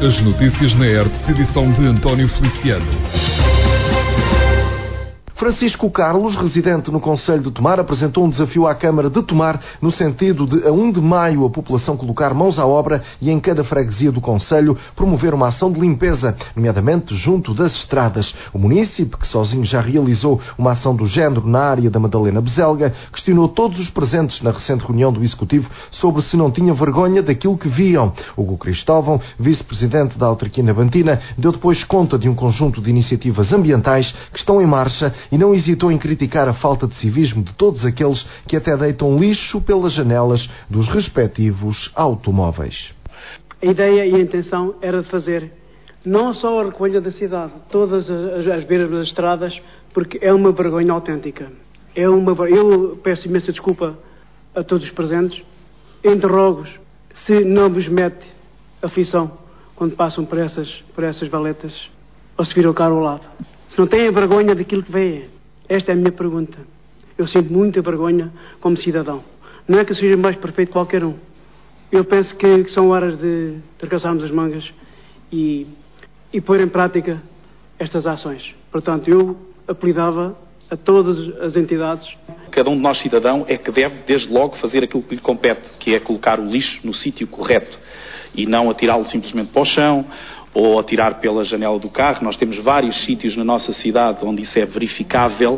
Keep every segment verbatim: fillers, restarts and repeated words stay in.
As notícias na E R T, edição de António Feliciano. Francisco Carlos, residente no concelho de Tomar, apresentou um desafio à Câmara de Tomar no sentido de, a primeiro de maio, a população colocar mãos à obra e em cada freguesia do concelho promover uma ação de limpeza, nomeadamente junto das estradas. O munícipe, que sozinho já realizou uma ação do género na área da Madalena Bezelga, questionou todos os presentes na recente reunião do Executivo sobre se não tinha vergonha daquilo que viam. Hugo Cristóvão, vice-presidente da autarquia nabantina, deu depois conta de um conjunto de iniciativas ambientais que estão em marcha e não hesitou em criticar a falta de civismo de todos aqueles que até deitam lixo pelas janelas dos respectivos automóveis. A ideia e a intenção era de fazer não só a recolha da cidade, todas as, as beiras das estradas, porque é uma vergonha autêntica. É uma, eu peço imensa desculpa a todos os presentes, interrogo-os se não vos mete aflição quando passam por essas, por essas valetas ou se viram o carro ao lado. Se não têm vergonha daquilo que vêem. Esta é a minha pergunta. Eu sinto muita vergonha como cidadão. Não é que eu seja mais perfeito que qualquer um. Eu penso que, que são horas de tracaçarmos as mangas e, e pôr em prática estas ações. Portanto, eu apelidava a todas as entidades. Cada um de nós, cidadão, é que deve, desde logo, fazer aquilo que lhe compete, que é colocar o lixo no sítio correto e não atirá-lo simplesmente para o chão ou atirar pela janela do carro. Nós temos vários sítios na nossa cidade onde isso é verificável.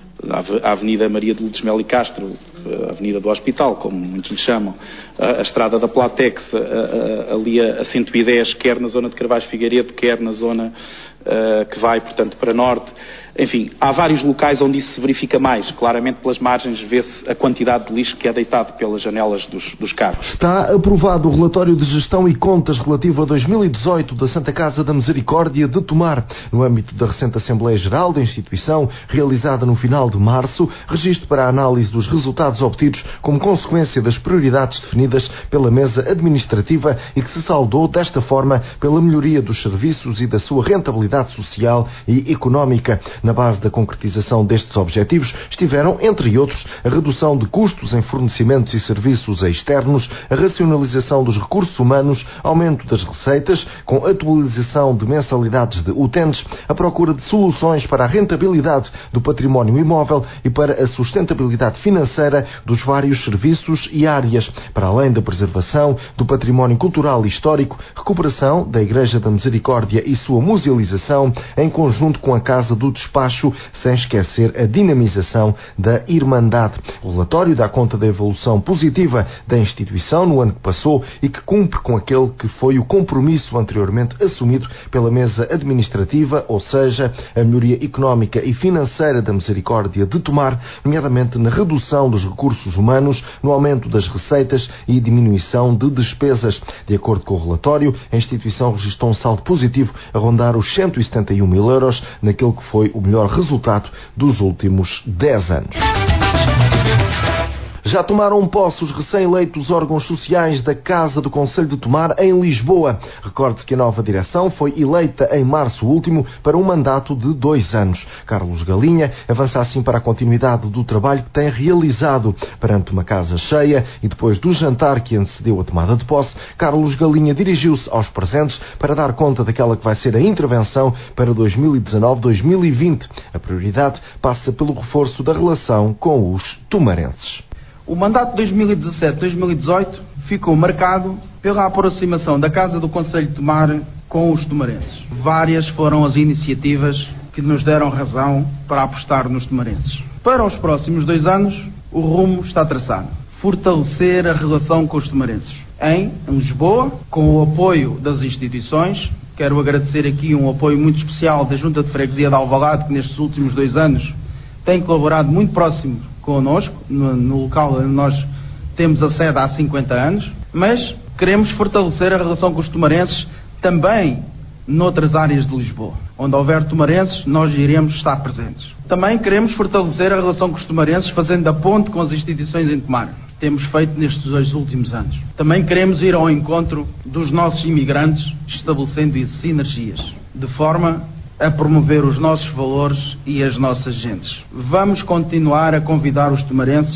A Avenida Maria de Lourdes Melo e Castro, a Avenida do Hospital, como muitos lhe chamam, a Estrada da Platex, a, a, ali a cento e dez, quer na zona de Carvalho Figueiredo, quer na zona uh, que vai, portanto, para norte. Enfim, há vários locais onde isso se verifica mais. Claramente, pelas margens, vê-se a quantidade de lixo que é deitado pelas janelas dos, dos carros. Está aprovado o relatório de gestão e contas relativo a dois mil e dezoito da Santa Casa da Misericórdia de Tomar. No âmbito da recente Assembleia Geral da instituição, realizada no final de março, registro para a análise dos resultados obtidos como consequência das prioridades definidas pela mesa administrativa e que se saldou desta forma pela melhoria dos serviços e da sua rentabilidade social e económica. Na base da concretização destes objetivos estiveram, entre outros, a redução de custos em fornecimentos e serviços externos, a racionalização dos recursos humanos, aumento das receitas, com atualização de mensalidades de utentes, a procura de soluções para a rentabilidade do património imóvel e para a sustentabilidade financeira dos vários serviços e áreas, para além da preservação do património cultural e histórico, recuperação da Igreja da Misericórdia e sua musealização, em conjunto com a Casa do Despacho, sem esquecer a dinamização da Irmandade. O relatório dá conta da evolução positiva da instituição no ano que passou e que cumpre com aquele que foi o compromisso anteriormente assumido pela mesa administrativa, ou seja, a melhoria económica e financeira da Misericórdia de Tomar, nomeadamente na redução dos recursos humanos, no aumento das receitas e diminuição de despesas. De acordo com o relatório, a instituição registrou um saldo positivo a rondar os cento e setenta e um mil euros naquele que foi o melhor resultado dos últimos dez anos. Já tomaram posse os recém-eleitos órgãos sociais da Casa do Concelho de Tomar em Lisboa. Recorde-se que a nova direção foi eleita em março último para um mandato de dois anos. Carlos Galinha avança assim para a continuidade do trabalho que tem realizado. Perante uma casa cheia e depois do jantar que antecedeu a tomada de posse, Carlos Galinha dirigiu-se aos presentes para dar conta daquela que vai ser a intervenção para dois mil e dezanove a dois mil e vinte. A prioridade passa pelo reforço da relação com os tomarenses. O mandato de dois mil e dezassete a dois mil e dezoito ficou marcado pela aproximação da Casa do Concelho de Tomar com os tomarenses. Várias foram as iniciativas que nos deram razão para apostar nos tomarenses. Para os próximos dois anos, o rumo está traçado. Fortalecer a relação com os tomarenses. Em Lisboa, com o apoio das instituições, quero agradecer aqui um apoio muito especial da Junta de Freguesia de Alvalade, que nestes últimos dois anos tem colaborado muito próximo connosco, no, no local onde nós temos a sede há cinquenta anos, mas queremos fortalecer a relação com os tomarenses também noutras áreas de Lisboa. Onde houver tomarenses, nós iremos estar presentes. Também queremos fortalecer a relação com os tomarenses, fazendo a ponte com as instituições em Tomar. Temos feito nestes dois últimos anos. Também queremos ir ao encontro dos nossos imigrantes, estabelecendo sinergias, de forma a promover os nossos valores e as nossas gentes. Vamos continuar a convidar os tomarenses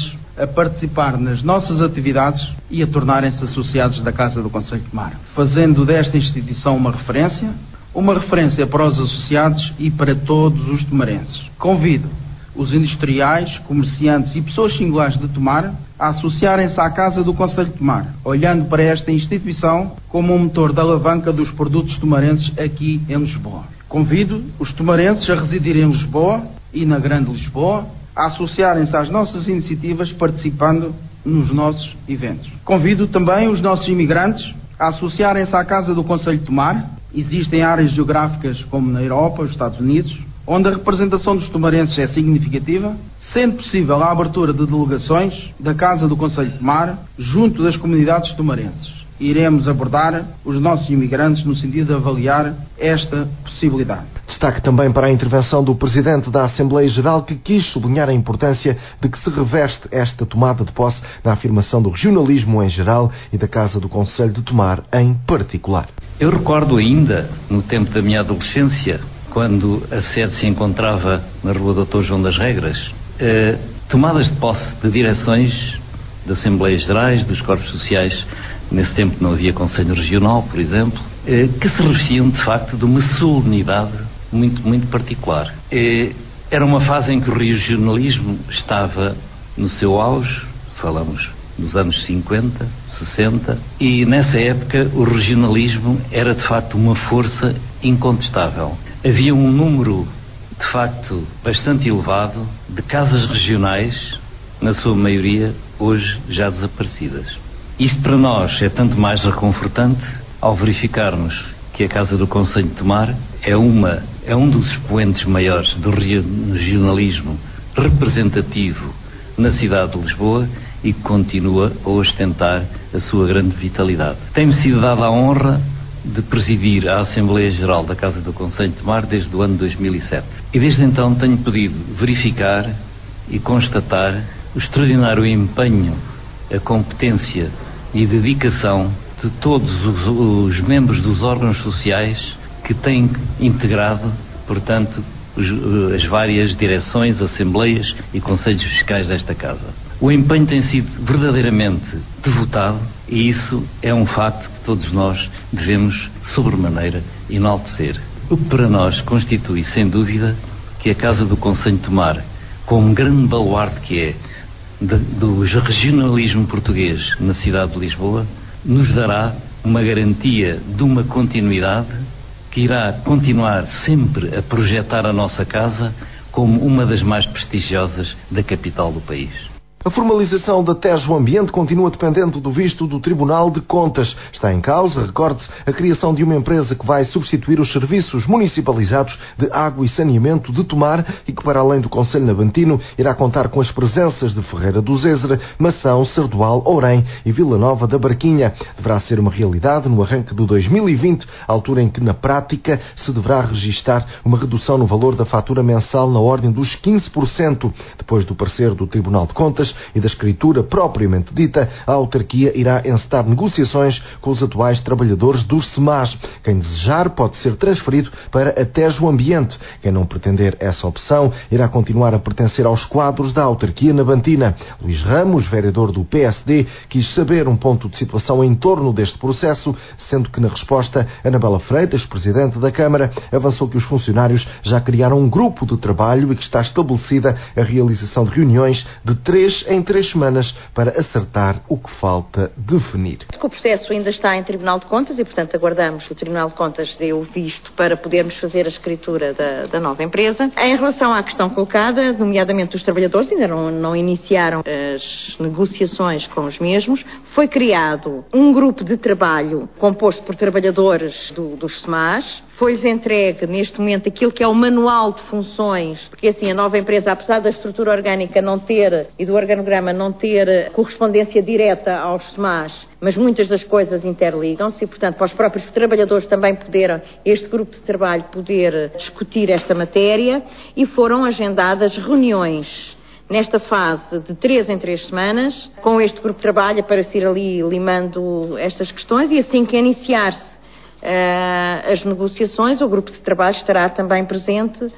a participar nas nossas atividades e a tornarem-se associados da Casa do Conselho de Tomar, fazendo desta instituição uma referência, uma referência para os associados e para todos os tomarenses. Convido os industriais, comerciantes e pessoas singulares de Tomar a associarem-se à Casa do Conselho de Tomar, olhando para esta instituição como um motor de alavanca dos produtos tomarenses aqui em Lisboa. Convido os tomarenses a residirem em Lisboa e na Grande Lisboa a associarem-se às nossas iniciativas participando nos nossos eventos. Convido também os nossos imigrantes a associarem-se à Casa do Conselho de Tomar. Existem áreas geográficas como na Europa, os Estados Unidos, onde a representação dos tomarenses é significativa, sendo possível a abertura de delegações da Casa do Conselho de Tomar junto das comunidades tomarenses. Iremos abordar os nossos imigrantes no sentido de avaliar esta possibilidade. Destaque também para a intervenção do Presidente da Assembleia Geral, que quis sublinhar a importância de que se reveste esta tomada de posse na afirmação do regionalismo em geral e da Casa do Conselho de Tomar em particular. Eu recordo ainda, no tempo da minha adolescência, quando a sede se encontrava na Rua doutor João das Regras, eh, tomadas de posse de direções de Assembleias Gerais, dos corpos sociais. Nesse tempo não havia Conselho Regional, por exemplo, eh, que se revestiam de facto de uma solenidade muito, muito particular. Eh, era uma fase em que o regionalismo estava no seu auge, falamos dos anos cinquenta, sessenta, e nessa época o regionalismo era de facto uma força incontestável. Havia um número de facto bastante elevado de casas regionais, na sua maioria hoje já desaparecidas. Isto para nós é tanto mais reconfortante ao verificarmos que a Casa do Conselho de Tomar é, uma, é um dos expoentes maiores do regionalismo representativo na cidade de Lisboa e que continua a ostentar a sua grande vitalidade. Tem-me sido dada a honra de presidir a Assembleia Geral da Casa do Conselho de Tomar desde o ano dois mil e sete. E desde então tenho podido verificar e constatar o extraordinário empenho, a competência e dedicação de todos os, os membros dos órgãos sociais que têm integrado, portanto, os, as várias direções, assembleias e conselhos fiscais desta Casa. O empenho tem sido verdadeiramente devotado e isso é um facto que todos nós devemos, sobremaneira, enaltecer. O que para nós constitui, sem dúvida, que a Casa do Conselho de Tomar, com um grande baluarte que é de, do regionalismo português na cidade de Lisboa, nos dará uma garantia de uma continuidade que irá continuar sempre a projetar a nossa casa como uma das mais prestigiosas da capital do país. A formalização da Tejo Ambiente continua dependente do visto do Tribunal de Contas. Está em causa, recorde-se, a criação de uma empresa que vai substituir os serviços municipalizados de água e saneamento de Tomar e que, para além do Conselho Navantino, irá contar com as presenças de Ferreira do Zézere, Mação, Sardual, Ourém e Vila Nova da Barquinha. Deverá ser uma realidade no arranque de dois mil e vinte, altura em que, na prática, se deverá registar uma redução no valor da fatura mensal na ordem dos quinze por cento. Depois do parecer do Tribunal de Contas e da escritura propriamente dita, a autarquia irá encetar negociações com os atuais trabalhadores dos SEMAS. Quem desejar pode ser transferido para a Tejo Ambiente. Quem não pretender essa opção irá continuar a pertencer aos quadros da autarquia navantina. Luís Ramos, vereador do P S D, quis saber um ponto de situação em torno deste processo, sendo que na resposta, Anabela Freitas, presidente da Câmara, avançou que os funcionários já criaram um grupo de trabalho e que está estabelecida a realização de reuniões de três em três semanas para acertar o que falta definir. O processo ainda está em Tribunal de Contas e, portanto, aguardamos que o Tribunal de Contas dê o visto para podermos fazer a escritura da, da nova empresa. Em relação à questão colocada, nomeadamente dos trabalhadores, ainda não, não iniciaram as negociações com os mesmos. Foi criado um grupo de trabalho composto por trabalhadores do, dos SEMAS. Foi-lhes entregue, neste momento, aquilo que é o manual de funções, porque assim a nova empresa, apesar da estrutura orgânica não ter, e do organograma não ter correspondência direta aos SEMAS, mas muitas das coisas interligam-se e, portanto, para os próprios trabalhadores também poderam, este grupo de trabalho poder discutir esta matéria, e foram agendadas reuniões nesta fase de três em três semanas, com este grupo de trabalho para se ir ali limando estas questões, e assim que iniciar-se Uh, as negociações, o grupo de trabalho estará também presente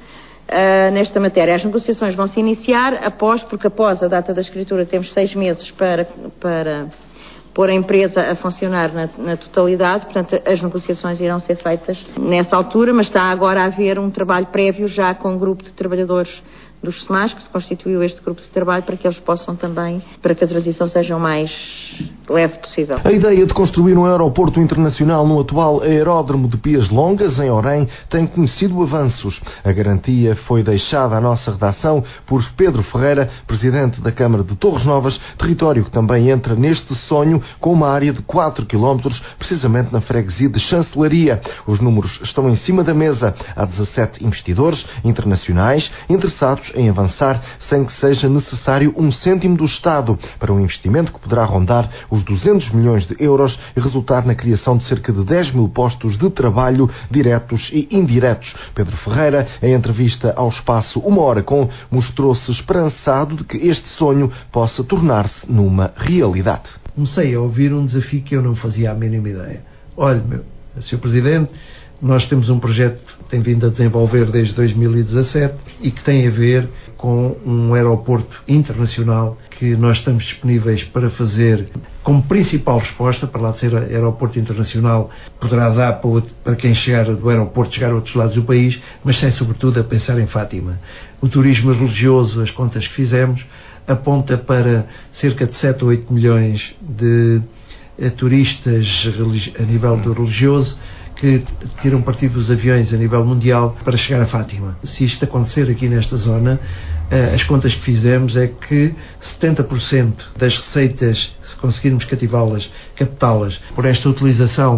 uh, nesta matéria. As negociações vão se iniciar após, porque após a data da escritura temos seis meses para, para pôr a empresa a funcionar na, na totalidade, portanto as negociações irão ser feitas nessa altura, mas está agora a haver um trabalho prévio já com um grupo de trabalhadores dos S E M A S, que se constituiu este grupo de trabalho para que eles possam também, para que a transição seja o mais leve possível. A ideia de construir um aeroporto internacional no atual aeródromo de Pias Longas, em Orém, tem conhecido avanços. A garantia foi deixada à nossa redação por Pedro Ferreira, presidente da Câmara de Torres Novas, território que também entra neste sonho com uma área de quatro quilómetros, precisamente na freguesia de Chancelaria. Os números estão em cima da mesa. Há dezassete investidores internacionais interessados em avançar sem que seja necessário um cêntimo do Estado para um investimento que poderá rondar os duzentos milhões de euros e resultar na criação de cerca de dez mil postos de trabalho diretos e indiretos. Pedro Ferreira, em entrevista ao espaço Uma Hora Com, mostrou-se esperançado de que este sonho possa tornar-se numa realidade. Comecei a ouvir um desafio que eu não fazia a mínima ideia. Olha, meu senhor Presidente, nós temos um projeto que tem vindo a desenvolver desde dois mil e dezassete e que tem a ver com um aeroporto internacional que nós estamos disponíveis para fazer como principal resposta, para lá de ser aeroporto internacional, poderá dar para, outro, para quem chegar do aeroporto chegar a outros lados do país, mas sem sobretudo a pensar em Fátima. O turismo religioso, as contas que fizemos, aponta para cerca de sete ou oito milhões de eh, turistas a nível do religioso, que tiram partido dos aviões a nível mundial para chegar a Fátima. Se isto acontecer aqui nesta zona, as contas que fizemos é que setenta por cento das receitas, se conseguirmos cativá-las, captá-las por esta utilização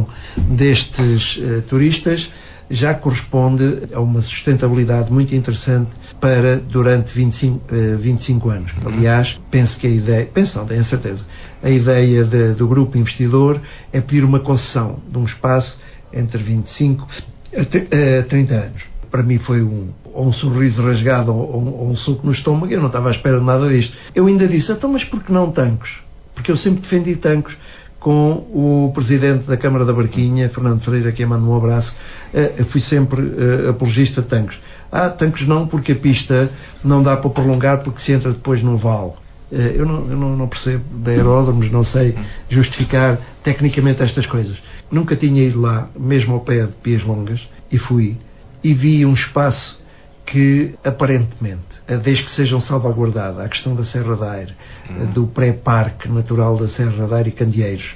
destes uh, turistas, já corresponde a uma sustentabilidade muito interessante para durante vinte e cinco, uh, vinte e cinco anos. Aliás, penso que a ideia, penso não, tenho certeza, a ideia de, do grupo investidor é pedir uma concessão de um espaço entre vinte e cinco a trinta anos. Para mim foi um, ou um sorriso rasgado ou, ou um soco no estômago. Eu não estava à espera de nada disto. Eu ainda disse, então, mas por que não Tancos? Porque eu sempre defendi Tancos com o presidente da Câmara da Barquinha, Fernando Freire, a quem mando um abraço. Eu fui sempre uh, apologista de Tancos. Ah, Tancos não, porque a pista não dá para prolongar porque se entra depois no vale. Eu não, eu não percebo de aeródromos, não sei justificar tecnicamente estas coisas. Nunca tinha ido lá, mesmo ao pé de Pias Longas, e fui, e vi um espaço que, aparentemente, desde que sejam salvaguardada a questão da Serra da Aire, do pré-parque natural da Serra da Aire e Candeeiros,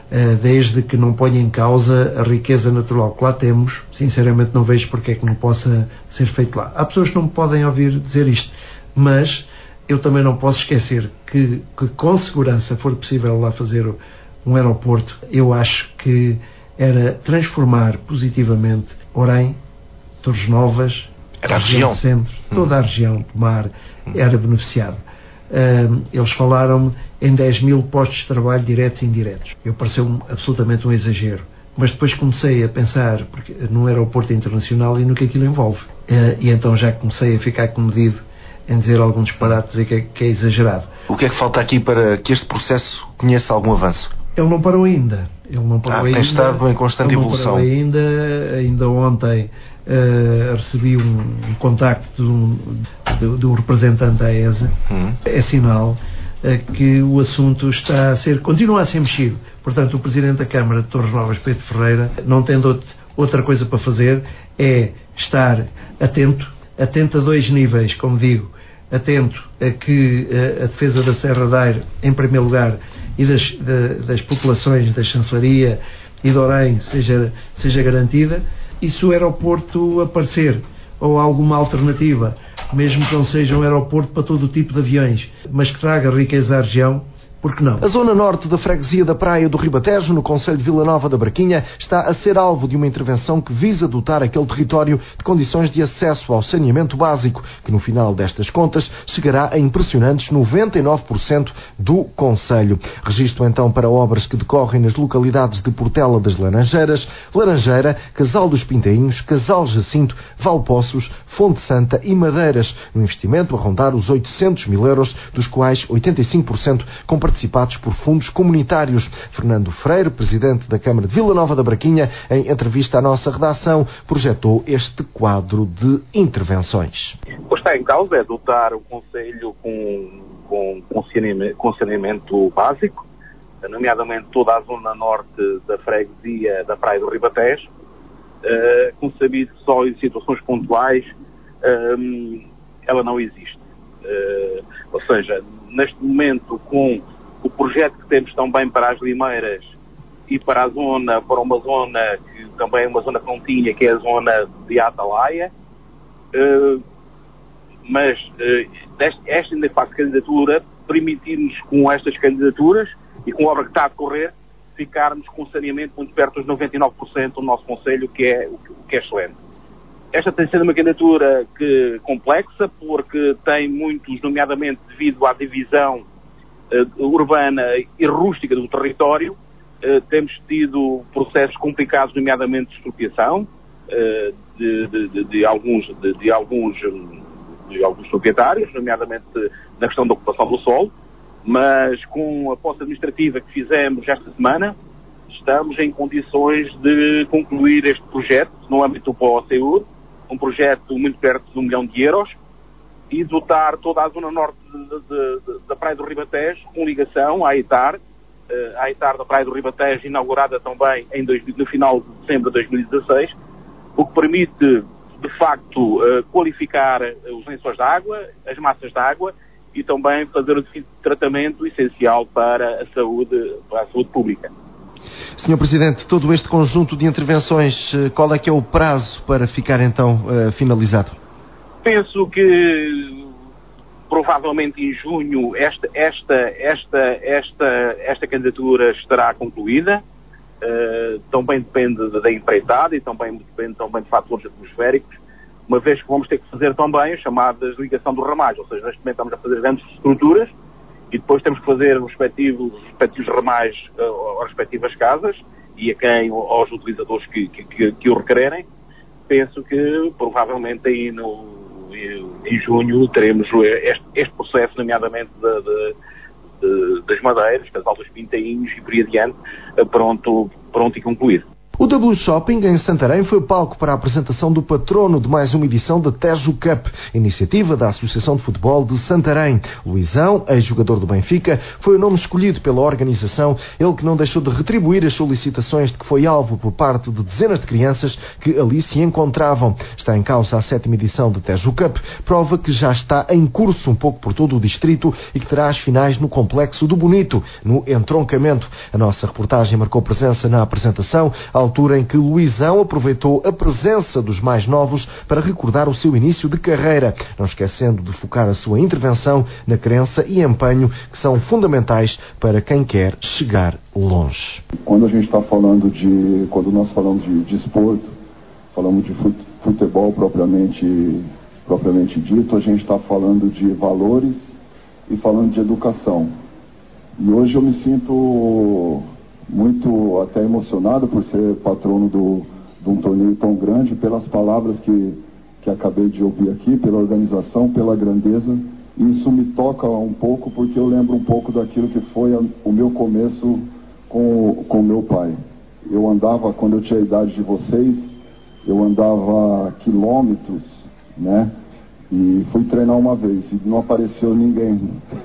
desde que não ponha em causa a riqueza natural que lá temos, sinceramente não vejo porque é que não possa ser feito lá. Há pessoas que não me podem ouvir dizer isto, mas eu também não posso esquecer que, que com segurança for possível lá fazer um aeroporto. Eu acho que era transformar positivamente Orém, Torres Novas, era a região, centro, toda a região do mar era beneficiada. Uh, eles falaram-me em dez mil postos de trabalho diretos e indiretos. Eu pareceu-me absolutamente um exagero. Mas depois comecei a pensar porque, num aeroporto internacional e no que aquilo envolve. Uh, e então já comecei a ficar comedido em dizer algum disparate, dizer que é, que é exagerado. O que é que falta aqui para que este processo conheça algum avanço? Ele não parou ainda. Ele não parou ah, ainda. Tem estado em constante ele evolução. Não parou ainda. Ainda ontem uh, recebi um, um contacto de um, de, de um representante da E S A. Hum. É sinal uh, que o assunto está a ser, continua a ser mexido. Portanto, o Presidente da Câmara de Torres Novas, Pedro Ferreira, não tendo outro, outra coisa para fazer, é estar atento, atento a dois níveis, como digo, atento a que a, a defesa da Serra da Aire, em primeiro lugar, e das, de, das populações da Chancelaria e de Orém seja, seja garantida, e se o aeroporto aparecer, ou alguma alternativa, mesmo que não seja um aeroporto para todo o tipo de aviões, mas que traga riqueza à região, por que não? A zona norte da freguesia da Praia do Ribatejo, no concelho de Vila Nova da Barquinha, está a ser alvo de uma intervenção que visa dotar aquele território de condições de acesso ao saneamento básico, que no final destas contas chegará a impressionantes noventa e nove por cento do concelho. Registro então para obras que decorrem nas localidades de Portela das Laranjeiras, Laranjeira, Casal dos Pintainhos, Casal Jacinto, Valpoços, Fonte Santa e Madeiras, no investimento a rondar os oitocentos mil euros, dos quais oitenta e cinco por cento com participação participados por fundos comunitários. Fernando Freire, presidente da Câmara de Vila Nova da Braquinha, em entrevista à nossa redação, projetou este quadro de intervenções. O que está em causa é dotar o Conselho com, com, com saneamento básico, nomeadamente toda a zona norte da freguesia da Praia do Ribatejo, uh, com sabido que só em situações pontuais um, ela não existe. Uh, ou seja, neste momento, com o projeto que temos também para as Limeiras e para a zona, para uma zona que também é uma zona que não tinha, que é a zona de Atalaia, uh, mas uh, deste, esta ainda faz candidatura, permitir-nos com estas candidaturas e com a obra que está a decorrer, ficarmos com saneamento muito perto dos noventa e nove por cento do nosso Conselho, que é, o que é excelente. Esta tem sido uma candidatura que, complexa, porque tem muitos, nomeadamente devido à divisão uh, urbana e rústica do território, uh, temos tido processos complicados, nomeadamente de expropriação uh, de, de, de, de, alguns, de, de, alguns, de alguns proprietários, nomeadamente na questão da ocupação do solo. Mas com a posse administrativa que fizemos esta semana, estamos em condições de concluir este projeto no âmbito do P O C U R, um projeto muito perto de um milhão de euros, e dotar toda a zona norte de, de, de, da Praia do Ribatejo com ligação à ETAR, uh, à ETAR da Praia do Ribatejo, inaugurada também em dois, no final de dezembro de dois mil e dezasseis, o que permite, de facto, uh, qualificar os lençóis de água, as massas de água, e também fazer o devido tratamento essencial para a saúde, para a saúde pública. senhor Presidente, todo este conjunto de intervenções, qual é que é o prazo para ficar então uh, finalizado? Penso que provavelmente em junho esta, esta, esta, esta, esta candidatura estará concluída. Uh, também depende da empreitada e também depende também de fatores atmosféricos, uma vez que vamos ter que fazer também a chamada ligação do ramais, ou seja, neste momento estamos a fazer grandes estruturas e depois temos que fazer os respectivos, os respectivos ramais uh, às respectivas casas e a quem, aos utilizadores que, que, que, que o requererem. Penso que provavelmente aí no, em junho teremos este, este processo, nomeadamente de, de, de, das madeiras, casal dos pintainhos e por aí adiante, pronto, pronto e concluído. O W Shopping em Santarém foi palco para a apresentação do patrono de mais uma edição da Tejo Cup, iniciativa da Associação de Futebol de Santarém. Luizão, ex-jogador do Benfica, foi o nome escolhido pela organização, ele que não deixou de retribuir as solicitações de que foi alvo por parte de dezenas de crianças que ali se encontravam. Está em causa a sétima edição da Tejo Cup, prova que já está em curso um pouco por todo o distrito e que terá as finais no Complexo do Bonito, no entroncamento. A nossa reportagem marcou presença na apresentação, altura em que Luizão aproveitou a presença dos mais novos para recordar o seu início de carreira, não esquecendo de focar a sua intervenção na crença e empenho que são fundamentais para quem quer chegar longe. Quando a gente está falando de, quando nós falamos de desporto, falamos de futebol propriamente, propriamente dito, a gente está falando de valores e falando de educação. E hoje eu me sinto muito até emocionado por ser patrono do, de um torneio tão grande, pelas palavras que, que acabei de ouvir aqui, pela organização, pela grandeza. E isso me toca um pouco porque eu lembro um pouco daquilo que foi a, o meu começo com o meu pai. Eu andava, quando eu tinha a idade de vocês, eu andava quilômetros, né? E fui treinar uma vez e não apareceu ninguém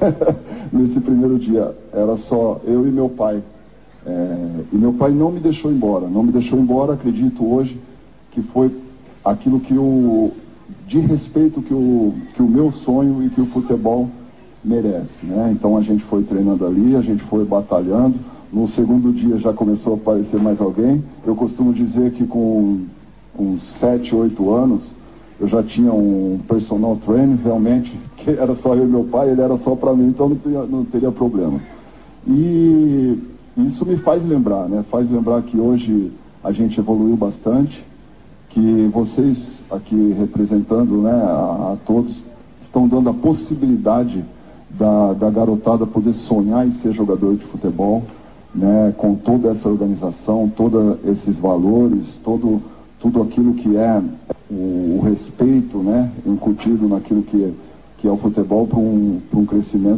nesse primeiro dia. Era só eu e meu pai. É, e meu pai não me deixou embora, não me deixou embora, acredito hoje, que foi aquilo que o, de respeito que o, que o meu sonho e que o futebol merece, né? Então a gente foi treinando ali, a gente foi batalhando, no segundo dia já começou a aparecer mais alguém. Eu costumo dizer que com, com sete, oito anos, eu já tinha um personal trainer, realmente, que era só eu e meu pai, ele era só para mim, então não teria, não teria problema. E isso me faz lembrar, né? Faz lembrar que hoje a gente evoluiu bastante, que vocês aqui representando, né, a, a todos, estão dando a possibilidade da, da garotada poder sonhar em ser jogador de futebol, né, com toda essa organização, todos esses valores, todo, tudo aquilo que é o, o respeito, né, incutido naquilo que, que é o futebol para um, para um crescimento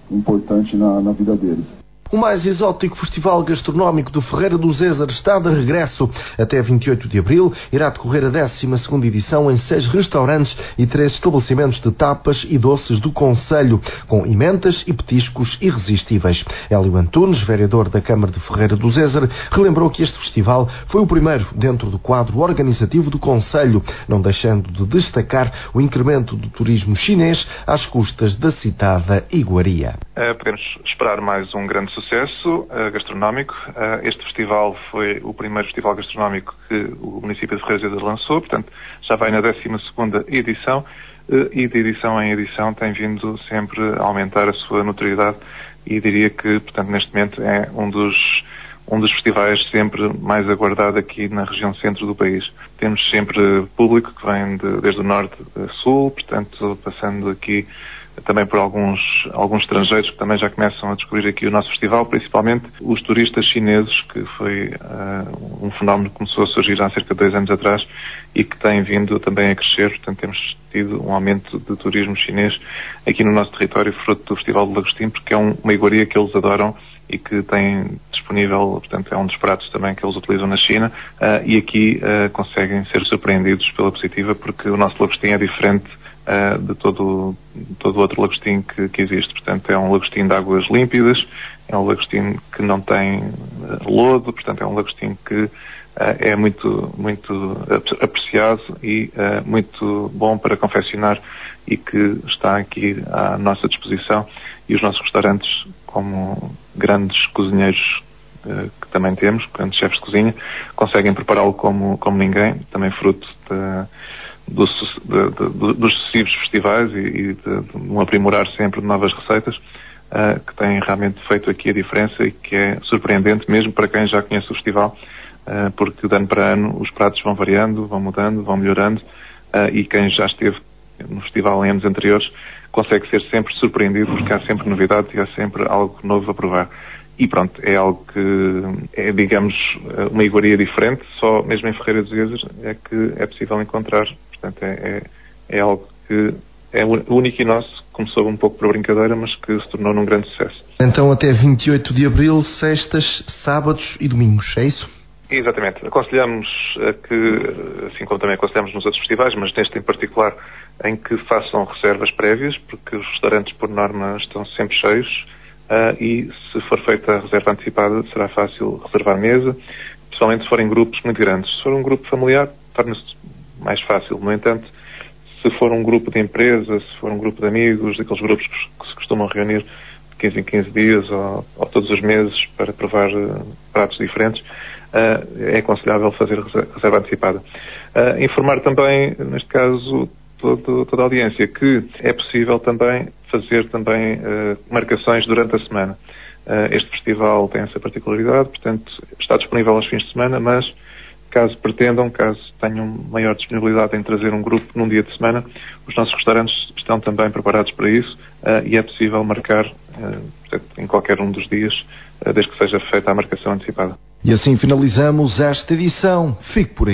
importante na, na vida deles. O mais exótico festival gastronómico do Ferreira do Zezer está de regresso. Até vinte e oito de abril irá decorrer a décima segunda edição em seis restaurantes e três estabelecimentos de tapas e doces do concelho, com emendas e petiscos irresistíveis. Hélio Antunes, vereador da Câmara de Ferreira do Zezer, relembrou que este festival foi o primeiro dentro do quadro organizativo do concelho, não deixando de destacar o incremento do turismo chinês às custas da citada iguaria. Uh, podemos esperar mais um grande sucesso uh, gastronómico. Uh, este festival foi o primeiro festival gastronómico que o município de Ferreira do Zezer lançou, portanto já vai na décima segunda edição uh, e de edição em edição tem vindo sempre a aumentar a sua notoriedade e diria que, portanto, neste momento é um dos um dos festivais sempre mais aguardado aqui na região centro do país. Temos sempre público que vem de, desde o norte a sul, portanto, passando aqui também por alguns, alguns estrangeiros que também já começam a descobrir aqui o nosso festival, principalmente os turistas chineses, que foi uh, um fenómeno que começou a surgir há cerca de dois anos atrás e que tem vindo também a crescer. Portanto, temos tido um aumento de turismo chinês aqui no nosso território, fruto do Festival do Lagostim, porque é um, uma iguaria que eles adoram e que têm disponível, portanto, é um dos pratos também que eles utilizam na China, uh, e aqui uh, conseguem ser surpreendidos pela positiva, porque o nosso lagostim é diferente Uh, de todo todo o outro lagostim que, que existe. Portanto, é um lagostim de águas límpidas, é um lagostim que não tem uh, lodo, portanto, é um lagostim que uh, é muito, muito apreciado e uh, muito bom para confeccionar e que está aqui à nossa disposição, e os nossos restaurantes, como grandes cozinheiros uh, que também temos, grandes chefes de cozinha, conseguem prepará-lo como, como ninguém, também fruto de Do, de, de, dos sucessivos festivais e, e de, de um aprimorar sempre de novas receitas, uh, que têm realmente feito aqui a diferença e que é surpreendente mesmo para quem já conhece o festival, uh, porque de ano para ano os pratos vão variando, vão mudando, vão melhorando, uh, e quem já esteve no festival em anos anteriores consegue ser sempre surpreendido, porque há sempre novidade e há sempre algo novo a provar. E pronto, é algo que é, digamos, uma iguaria diferente, só mesmo em Ferreira do Zezer é que é possível encontrar. Portanto, é, é, é algo que é único e nosso, começou um pouco por brincadeira, mas que se tornou num grande sucesso. Então, até vinte e oito de abril, sextas, sábados e domingos, é isso? Exatamente. Aconselhamos a que, assim como também aconselhamos nos outros festivais, mas neste em particular, em que façam reservas prévias, porque os restaurantes, por norma, estão sempre cheios. Uh, e se for feita a reserva antecipada será fácil reservar mesa, principalmente se forem grupos muito grandes. Se for um grupo familiar, torna-se mais fácil. No entanto, se for um grupo de empresa, se for um grupo de amigos, daqueles grupos que se costumam reunir de quinze em quinze dias ou, ou todos os meses para provar uh, pratos diferentes, uh, é aconselhável fazer reserva antecipada. Uh, informar também, neste caso, todo, toda a audiência, que é possível também fazer também uh, marcações durante a semana. Uh, este festival tem essa particularidade, portanto, está disponível aos fins de semana, mas caso pretendam, caso tenham maior disponibilidade em trazer um grupo num dia de semana, os nossos restaurantes estão também preparados para isso, uh, e é possível marcar uh, portanto, em qualquer um dos dias, uh, desde que seja feita a marcação antecipada. E assim finalizamos esta edição. Fique por aí.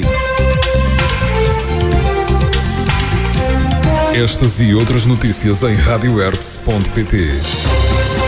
Estas e outras notícias em radioertz ponto pt.